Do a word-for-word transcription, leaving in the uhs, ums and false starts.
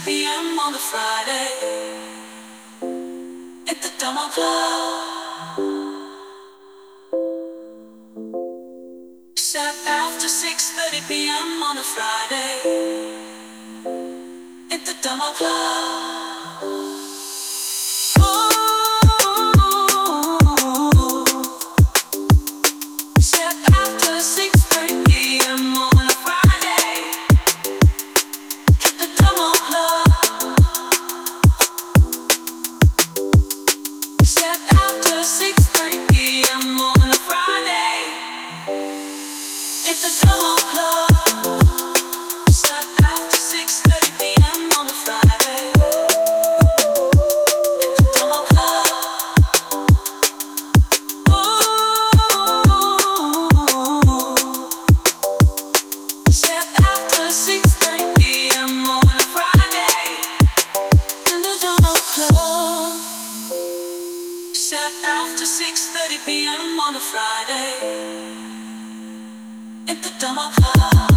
p m on a Friday at the Domo Club. Set after six thirty p m on a Friday at the Domo Club. It's a Domo Club. Set after six thirty p m on a Friday. It's a Domo Club. Set after six thirty p m on a Friday. In the Domo Club. Set after six thirty p m on a Friday. At the Domo Club.